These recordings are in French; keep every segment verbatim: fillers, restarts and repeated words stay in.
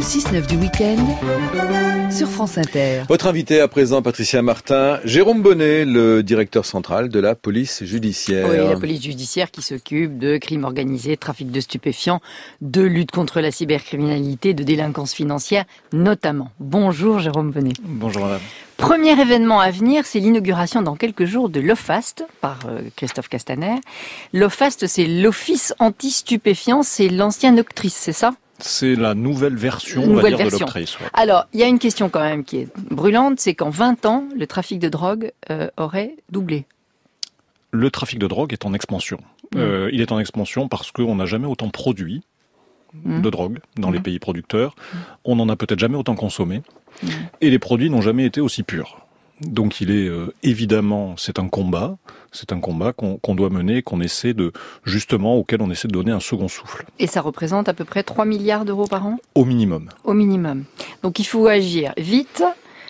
Le six neuf du week-end sur France Inter. Votre invité à présent, Patricia Martin, Jérôme Bonnet, le directeur central de la police judiciaire. Oui, la police judiciaire qui s'occupe de crimes organisés, trafic de stupéfiants, de lutte contre la cybercriminalité, de délinquance financière notamment. Bonjour Jérôme Bonnet. Bonjour madame. Premier événement à venir, c'est l'inauguration dans quelques jours de l'OFAST par euh, Christophe Castaner. L'OFAST, c'est l'Office anti-stupéfiants, c'est l'ancien Octrice, c'est ça ? C'est la nouvelle version, nouvelle on va dire, version. de l'Octrice. Ouais. Alors, il y a une question quand même qui est brûlante, c'est qu'en vingt ans, le trafic de drogue euh, aurait doublé. Le trafic de drogue est en expansion. Mmh. Euh, il est en expansion parce qu'on n'a jamais autant produit mmh. de drogue dans mmh. les pays producteurs. Mmh. On n'en a peut-être jamais autant consommé. Mmh. Et les produits n'ont jamais été aussi purs. Donc il est euh, évidemment, c'est un combat, c'est un combat qu'on, qu'on doit mener, qu'on essaie de, justement, auquel on essaie de donner un second souffle. Et ça représente à peu près trois milliards d'euros par an ? Au minimum. Au minimum. Donc il faut agir vite,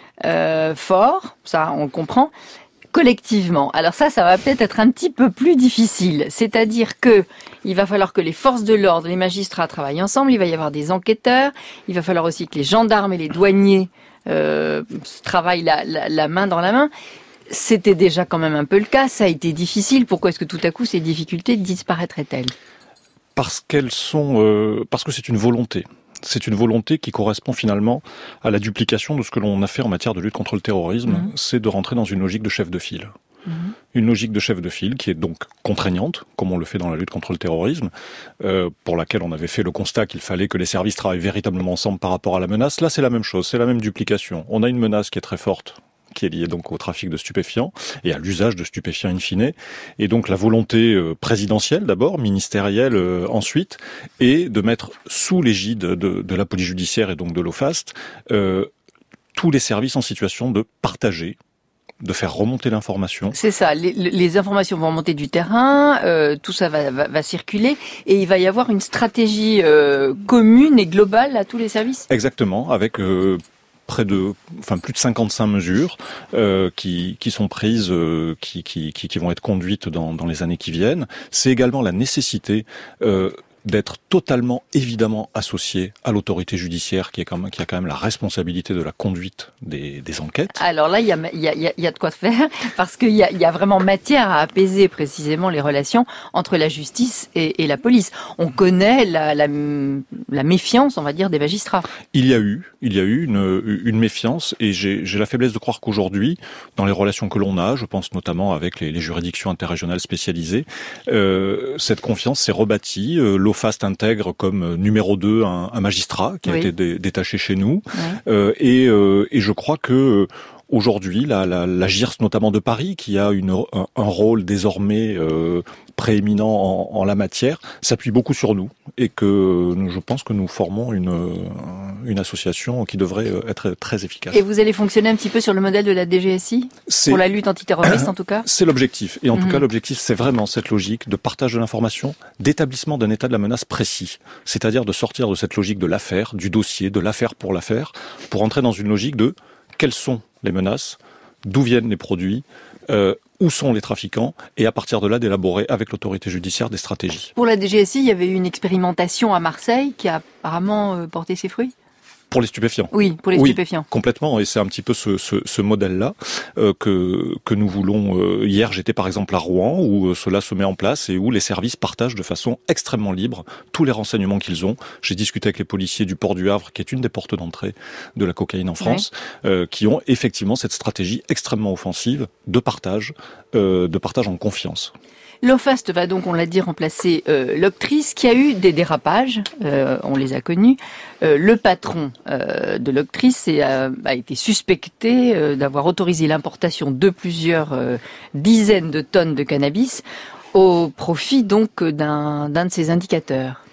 euh, fort, ça on le comprend, collectivement. Alors ça, ça va peut-être être un petit peu plus difficile. C'est-à-dire que il va falloir que les forces de l'ordre, les magistrats travaillent ensemble, il va y avoir des enquêteurs, il va falloir aussi que les gendarmes et les douaniers Euh, travaillent la, la, la main dans la main. C'était déjà quand même un peu le cas, ça a été difficile. Pourquoi est-ce que tout à coup ces difficultés disparaîtraient-elles ? Parce qu'elles sont, euh, parce que c'est une volonté. C'est une volonté qui correspond finalement à la duplication de ce que l'on a fait en matière de lutte contre le terrorisme. Mmh. C'est de rentrer dans une logique de chef de file. Mmh. Une logique de chef de file qui est donc contraignante, comme on le fait dans la lutte contre le terrorisme, euh, pour laquelle on avait fait le constat qu'il fallait que les services travaillent véritablement ensemble par rapport à la menace. Là, c'est la même chose, c'est la même duplication. On a une menace qui est très forte, qui est liée donc au trafic de stupéfiants et à l'usage de stupéfiants in fine. Et donc la volonté euh, présidentielle d'abord, ministérielle euh, ensuite, est de mettre sous l'égide de, de la police judiciaire et donc de l'OFAST euh, tous les services en situation de partager, de faire remonter l'information. C'est ça, les, les informations vont remonter du terrain, euh, tout ça va, va, va circuler, et il va y avoir une stratégie euh, commune et globale à tous les services. Exactement, avec euh, près de, enfin plus de cinquante-cinq mesures euh, qui, qui sont prises, euh, qui, qui, qui, qui vont être conduites dans, dans les années qui viennent. C'est également la nécessité euh, d'être totalement, évidemment, associé à l'autorité judiciaire qui, est quand même, qui a quand même la responsabilité de la conduite des, des enquêtes. Alors là, il y a, il y a, il y a de quoi faire, parce qu'il y a, il y a vraiment matière à apaiser précisément les relations entre la justice et, et la police. On connaît la, la, la méfiance, on va dire, des magistrats. Il y a eu, il y a eu une, une méfiance, et j'ai, j'ai la faiblesse de croire qu'aujourd'hui, dans les relations que l'on a, je pense notamment avec les, les juridictions interrégionales spécialisées, euh, cette confiance s'est rebâtie. Euh, L'OFAST intègre comme numéro deux un, un magistrat qui oui. a été dé, détaché chez nous. Oui. Euh, et, euh, et je crois que aujourd'hui, la, la, la G I R S notamment de Paris, qui a une, un, un rôle désormais euh, prééminent en, en la matière, s'appuie beaucoup sur nous. Et que je pense que nous formons une, une association qui devrait être très efficace. Et vous allez fonctionner un petit peu sur le modèle de la D G S I ? C'est, pour la lutte antiterroriste en tout cas ? C'est l'objectif. Et en mmh. tout cas, l'objectif, c'est vraiment cette logique de partage de l'information, d'établissement d'un état de la menace précis. C'est-à-dire de sortir de cette logique de l'affaire, du dossier, de l'affaire pour l'affaire, pour entrer dans une logique de quelles sont les menaces, d'où viennent les produits, euh, où sont les trafiquants, et à partir de là, d'élaborer avec l'autorité judiciaire des stratégies. Pour la D G S I, il y avait eu une expérimentation à Marseille qui a apparemment euh, porté ses fruits ? Pour les stupéfiants. Oui, pour les oui, stupéfiants. Complètement, et c'est un petit peu ce, ce, ce modèle-là euh, que que nous voulons. Euh, hier, j'étais par exemple à Rouen, où euh, cela se met en place et où les services partagent de façon extrêmement libre tous les renseignements qu'ils ont. J'ai discuté avec les policiers du port du Havre, qui est une des portes d'entrée de la cocaïne en France, oui. euh, qui ont effectivement cette stratégie extrêmement offensive de partage, euh, de partage en confiance. L'OFAST va donc, on l'a dit, remplacer euh, l'Octrice, qui a eu des dérapages, euh, on les a connus. Euh, le patron euh, de l'Octrice est, euh, a été suspecté euh, d'avoir autorisé l'importation de plusieurs euh, dizaines de tonnes de cannabis au profit donc d'un, d'un de ses indicateurs.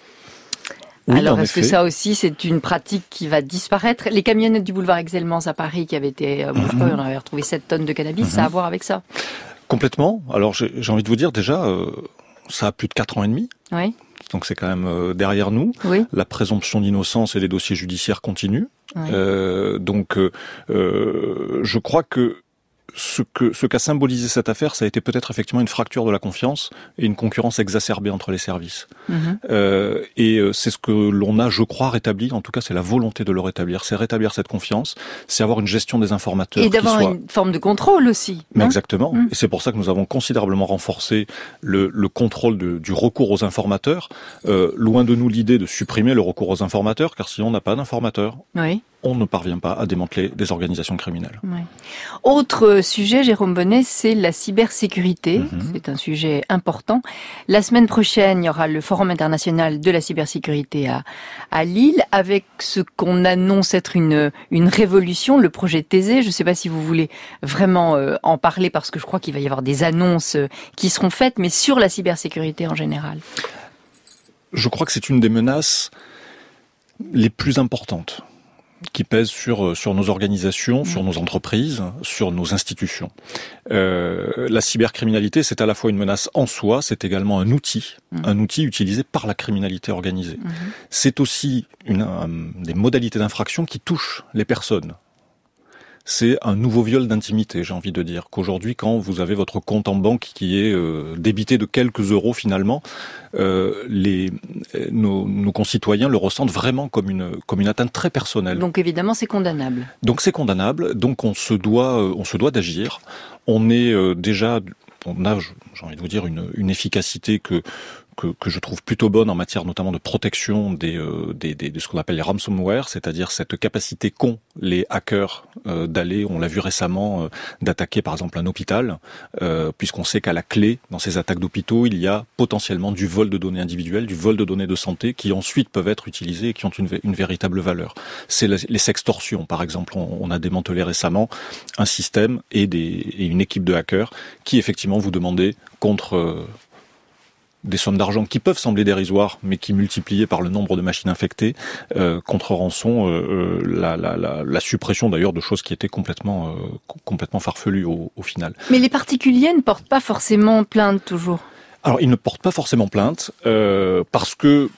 Oui, alors, est-ce effet. que ça aussi, c'est une pratique qui va disparaître ? Les camionnettes du boulevard Excelmans à Paris, qui avaient été, euh, bon, je sais pas, on avait retrouvé sept tonnes de cannabis, mm-hmm. ça a à voir avec ça ? Complètement. Alors j'ai, j'ai envie de vous dire déjà, euh, ça a plus de quatre ans et demi. Oui. Donc c'est quand même euh, derrière nous. Oui. La présomption d'innocence et les dossiers judiciaires continuent. Oui. Euh, donc euh, je crois que ce que ce qu'a symbolisé cette affaire, ça a été peut-être effectivement une fracture de la confiance et une concurrence exacerbée entre les services. Mmh. Euh, et c'est ce que l'on a, je crois, rétabli. En tout cas, c'est la volonté de le rétablir. C'est rétablir cette confiance, c'est avoir une gestion des informateurs et d'avoir qui soit... une forme de contrôle aussi. Mais exactement. Mmh. Et c'est pour ça que nous avons considérablement renforcé le, le contrôle de, du recours aux informateurs. Euh, loin de nous l'idée de supprimer le recours aux informateurs, car si on n'a pas d'informateurs, oui. on ne parvient pas à démanteler des organisations criminelles. Oui. Autre sujet, Jérôme Bonnet, c'est la cybersécurité. Mm-hmm. C'est un sujet important. La semaine prochaine, il y aura le Forum international de la cybersécurité à, à Lille, avec ce qu'on annonce être une, une révolution, le projet Thésée. Je ne sais pas si vous voulez vraiment euh, en parler, parce que je crois qu'il va y avoir des annonces euh, qui seront faites, mais sur la cybersécurité en général. Je crois que c'est une des menaces les plus importantes qui pèsent sur sur nos organisations, mmh. sur nos entreprises, sur nos institutions. Euh, la cybercriminalité, c'est à la fois une menace en soi, c'est également un outil, mmh. un outil utilisé par la criminalité organisée. Mmh. C'est aussi une, un, des modalités d'infraction qui touchent les personnes. C'est un nouveau viol d'intimité, j'ai envie de dire. Qu'aujourd'hui, quand vous avez votre compte en banque qui est euh, débité de quelques euros finalement, euh, les, nos, nos concitoyens le ressentent vraiment comme une, comme une atteinte très personnelle. Donc évidemment, c'est condamnable. Donc c'est condamnable, donc on se doit, euh, on se doit d'agir. On est euh, déjà, on a, j'ai envie de vous dire, une, une efficacité que... Que, que je trouve plutôt bonne en matière notamment de protection des, euh, des, des de ce qu'on appelle les ransomware, c'est-à-dire cette capacité qu'ont les hackers euh, d'aller, on l'a vu récemment, euh, d'attaquer par exemple un hôpital, euh, puisqu'on sait qu'à la clé dans ces attaques d'hôpitaux, il y a potentiellement du vol de données individuelles, du vol de données de santé, qui ensuite peuvent être utilisées et qui ont une, une véritable valeur. C'est la, les sextorsions, par exemple, on, on a démantelé récemment un système et, des, et une équipe de hackers qui effectivement vous demandaient contre euh, des sommes d'argent qui peuvent sembler dérisoires, mais qui multipliées par le nombre de machines infectées euh, contre rançon euh, la, la, la, la suppression d'ailleurs de choses qui étaient complètement euh, complètement farfelues au, au final. Mais les particuliers ne portent pas forcément plainte toujours. Alors ils ne portent pas forcément plainte euh, parce que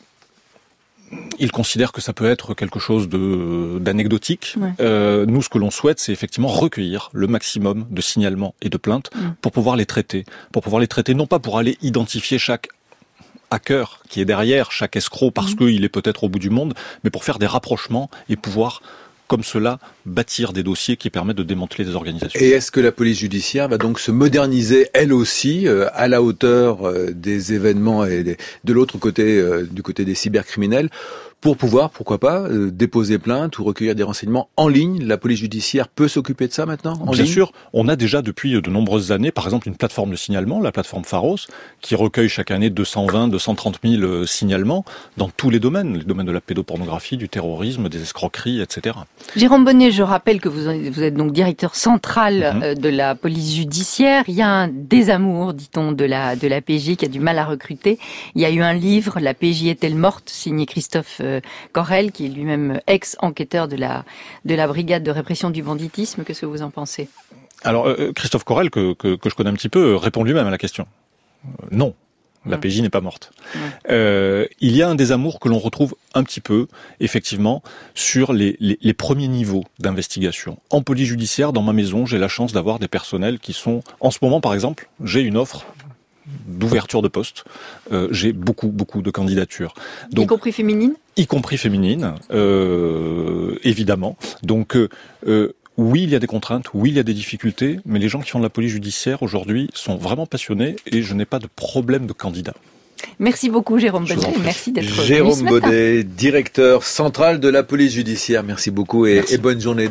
ils considèrent que ça peut être quelque chose de d'anecdotique. Ouais. Euh, nous, ce que l'on souhaite, c'est effectivement recueillir le maximum de signalements et de plaintes mmh. pour pouvoir les traiter. Pour pouvoir les traiter, non pas pour aller identifier chaque hacker qui est derrière, chaque escroc, parce mmh. qu'il est peut-être au bout du monde, mais pour faire des rapprochements et pouvoir, comme cela, bâtir des dossiers qui permettent de démanteler des organisations. Et est-ce que la police judiciaire va donc se moderniser, elle aussi, euh, à la hauteur euh, des événements et des, de l'autre côté, euh, du côté des cybercriminels, pour pouvoir, pourquoi pas, euh, déposer plainte ou recueillir des renseignements en ligne? La police judiciaire peut s'occuper de ça maintenant, en Bien ligne sûr, on a déjà depuis de nombreuses années, par exemple, une plateforme de signalement, la plateforme Pharos, qui recueille chaque année deux cent vingt, deux cent trente mille euh, signalements dans tous les domaines, les domaines de la pédopornographie, du terrorisme, des escroqueries, et cetera. Jérôme Bonnet, je rappelle que vous, vous êtes donc directeur central mm-hmm. euh, de la police judiciaire. Il y a un désamour, dit-on, de la, de la P J qui a du mal à recruter. Il y a eu un livre, La P J est-elle morte, signé Christophe euh, Corel, qui est lui-même ex-enquêteur de la, de la brigade de répression du banditisme. Qu'est-ce que vous en pensez? Alors, euh, Christophe Corel, que, que, que je connais un petit peu, répond lui-même à la question. Euh, non. La P J n'est pas morte. Mmh. Euh, il y a un désamour que l'on retrouve un petit peu, effectivement, sur les, les, les premiers niveaux d'investigation. En police judiciaire, dans ma maison, j'ai la chance d'avoir des personnels qui sont... En ce moment, par exemple, j'ai une offre d'ouverture de poste. Euh, j'ai beaucoup, beaucoup de candidatures. Donc, y compris féminines ? Y compris féminines, euh, évidemment. Donc... Euh, euh, Oui, il y a des contraintes, oui, il y a des difficultés, mais les gens qui font de la police judiciaire aujourd'hui sont vraiment passionnés et je n'ai pas de problème de candidat. Merci beaucoup Jérôme Bonnet, merci d'être venu ce matin. Jérôme Bonnet, directeur central de la police judiciaire, merci beaucoup et, et bonne journée.